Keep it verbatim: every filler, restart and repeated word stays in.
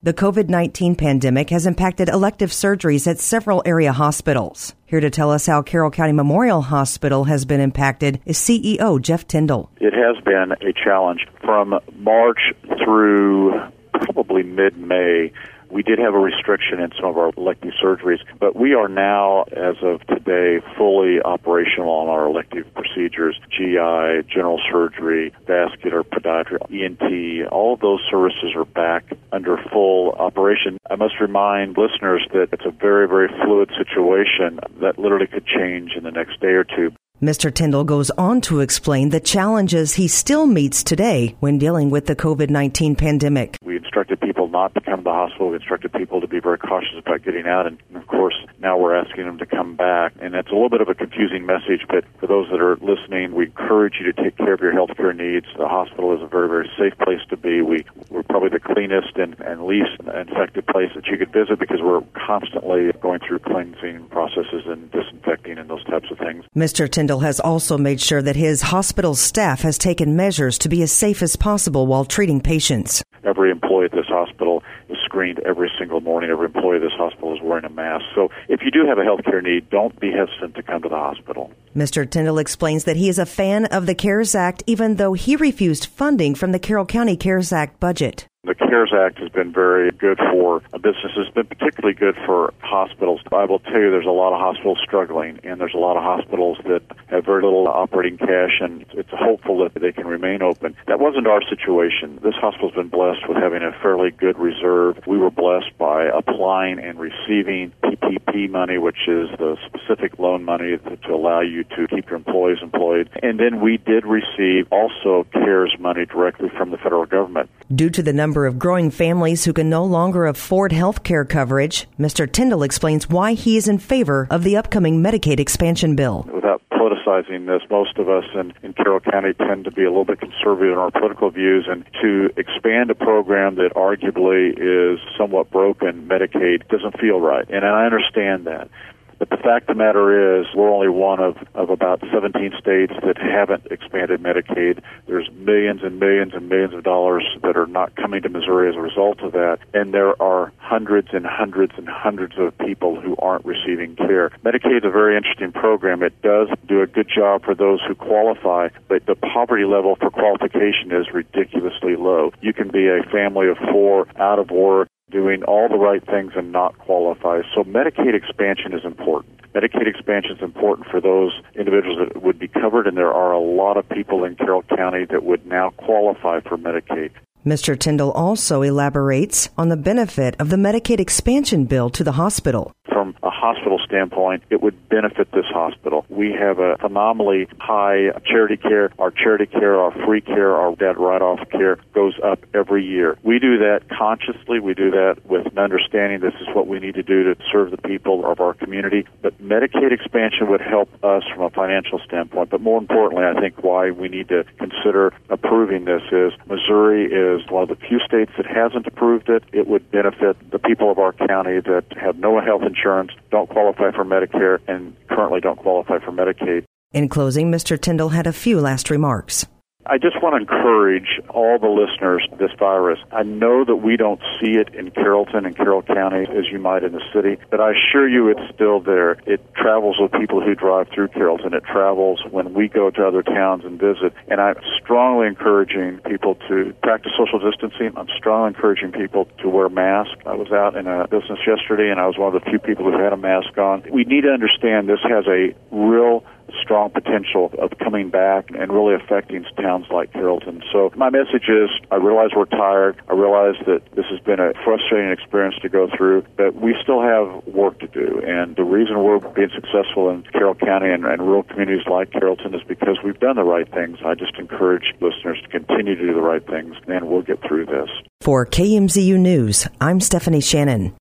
The covid nineteen pandemic has impacted elective surgeries at several area hospitals. Here to tell us how Carroll County Memorial Hospital has been impacted is C E O Jeff Tyndall. It has been a challenge. From March through probably mid-May, we did have a restriction in some of our elective surgeries, but we are now, as of today, fully operational on our elective procedures, G I, general surgery, vascular, podiatry, E N T. All of those services are back under full operation. I must remind listeners that it's a very, very fluid situation that literally could change in the next day or two. Mister Tyndall goes on to explain the challenges he still meets today when dealing with the covid nineteen pandemic. We instructed people not to come to the hospital. We instructed people to be very cautious about getting out. And, of course, now we're asking them to come back. And it's a little bit of a confusing message, but for those that are listening, we encourage you to take care of your health care needs. The hospital is a very, very safe place to be. We, we're probably the cleanest and, and least infected place that you could visit because we're constantly going through cleansing processes and disinfecting and those types of things. Mister Tyndall has also made sure that his hospital staff has taken measures to be as safe as possible while treating patients. Every employee at this hospital is screened every single morning. Every employee at this hospital is wearing a mask. So if you do have a health care need, don't be hesitant to come to the hospital. Mister Tyndall explains that he is a fan of the CARES Act, even though he refused funding from the Carroll County CARES Act budget. The CARES Act has been very good for businesses. It's been particularly good for hospitals. I will tell you there's a lot of hospitals struggling, and there's a lot of hospitals that have very little operating cash, and it's hopeful that they can remain open. That wasn't our situation. This hospital's been blessed with having a fairly good reserve. We were blessed by applying and receiving P P P money, which is the specific loan money to allow you to keep your employees employed. And then we did receive also CARES money directly from the federal government. Due to the number of growing families who can no longer afford health care coverage, Mister Tyndall explains why he is in favor of the upcoming Medicaid expansion bill. Without politicizing this, most of us in, in Carroll County tend to be a little bit conservative in our political views, and to expand a program that arguably is somewhat broken, Medicaid, doesn't feel right. And I understand that. But the fact of the matter is we're only one of, of about seventeen states that haven't expanded Medicaid. There's millions and millions and millions of dollars that are not coming to Missouri as a result of that. And there are hundreds and hundreds and hundreds of people who aren't receiving care. Medicaid is a very interesting program. It does do a good job for those who qualify, but the poverty level for qualification is ridiculously low. You can be a family of four, out of work, doing all the right things and not qualify. So Medicaid expansion is important. Medicaid expansion is important for those individuals that would be covered, and there are a lot of people in Carroll County that would now qualify for Medicaid. Mister Tyndall also elaborates on the benefit of the Medicaid expansion bill to the hospital. From a hospital standpoint, it would benefit this hospital. We have a phenomenally high charity care. Our charity care, our free care, our debt write-off care goes up every year. We do that consciously. We do that with an understanding this is what we need to do to serve the people of our community. But Medicaid expansion would help us from a financial standpoint. But more importantly, I think why we need to consider approving this is Missouri is one of the few states that hasn't approved it. It would benefit the people of our county that have no health insurance, don't qualify for Medicare, and currently don't qualify for Medicaid. In closing, Mister Tyndall had a few last remarks. I just want to encourage all the listeners of this virus. I know that we don't see it in Carrollton and Carroll County as you might in the city, but I assure you it's still there. It travels with people who drive through Carrollton. It travels when we go to other towns and visit. And I'm strongly encouraging people to practice social distancing. I'm strongly encouraging people to wear masks. I was out in a business yesterday, and I was one of the few people who had a mask on. We need to understand this has a real strong potential of coming back and really affecting towns like Carrollton. So my message is, I realize we're tired. I realize that this has been a frustrating experience to go through, but we still have work to do. And the reason we're being successful in Carroll County and, and rural communities like Carrollton is because we've done the right things. I just encourage listeners to continue to do the right things, and we'll get through this. For K M Z U News, I'm Stephanie Shannon.